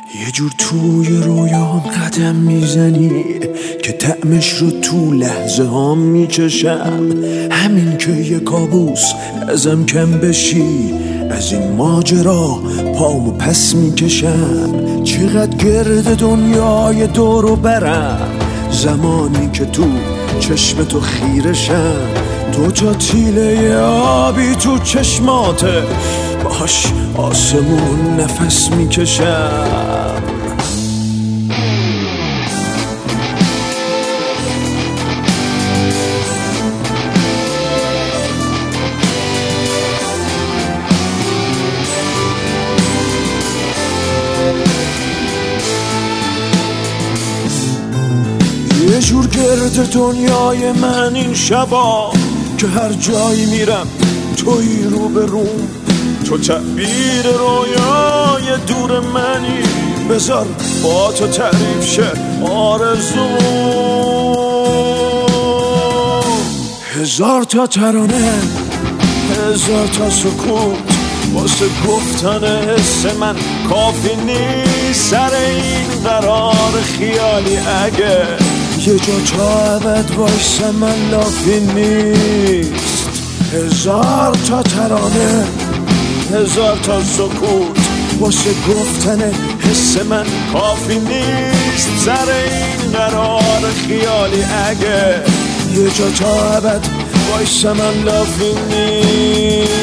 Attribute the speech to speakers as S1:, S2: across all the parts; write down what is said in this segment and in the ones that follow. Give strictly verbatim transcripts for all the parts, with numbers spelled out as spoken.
S1: یه جور توی رویام قدم میزنی که طعمش رو تو لحظه ها میچشم. همین که یه کابوس ازم کم بشی، از این ماجرا پامو پس میکشم. چقدر گرد دنیای دورو برم، زمانی که تو چشم تو خیرشم. دو تا تیله آبی تو چشماته، باش آسمون نفس میکشم. یه جور گرد دنیای من این شبا، که هر جایی میرم توی رو به روم. تو تعبیر رویای دور منی، بذار با تو تعریف شه آرزو. هزار تا ترانه، هزار تا سکوت، واسه گفتن حس من کافی نیست. سر این قرار خیالی اگه یه جا تا ابد وایسه من لافی نیست. هزار تا ترانه، هزار تا سکوت، واسه گفتن حس من کافی نیست. سر این قرار خیالی اگه یه جا تا ابد وایسه من لافی نیست.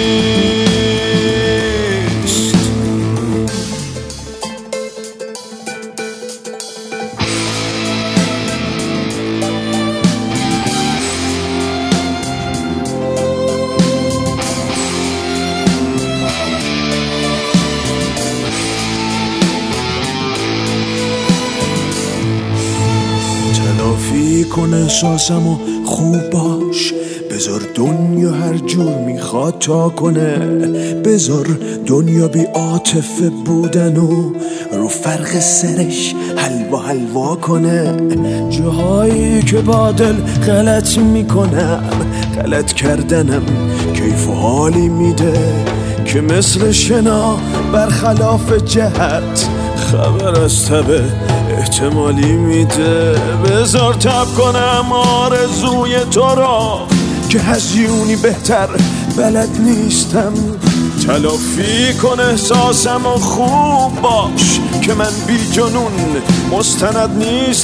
S1: تلافی کن احساسم و خوب باش، بذار دنیا هر جور میخواد تا کنه. بذار دنیا بی عاطفه بودن و رو فرق سرش حلوا حلوا کنه. جاهایی که با دل غلط میکنم، غلط کردنم کیف و حالی میده، که مثل شنا برخلاف جهت خبر از تبه احتمالی میده. بذار تب کنم آرزوی تو را، که هزیونی بهتر بلد نیستم. تلافی کن احساسم و خوب باش، که من بی جنون مستند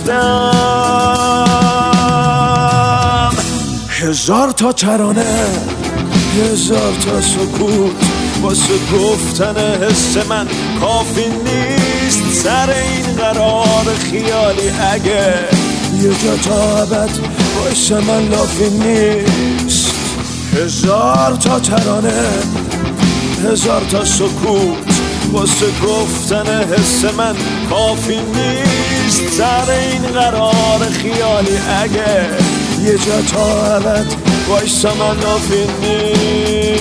S1: نیستم. هزار تا ترانه، هزار تا سکوت، واسه گفتن حس من کافی نیست. سر این قرار خیالی اگه یه جا تا ابد وایسه من لافی نیست. هزار تا ترانه، هزار تا سکوت، واسه گفتن حس من کافی نیست. سر این قرار خیالی اگه یه جا تا ابد وایسه من لافی نیست.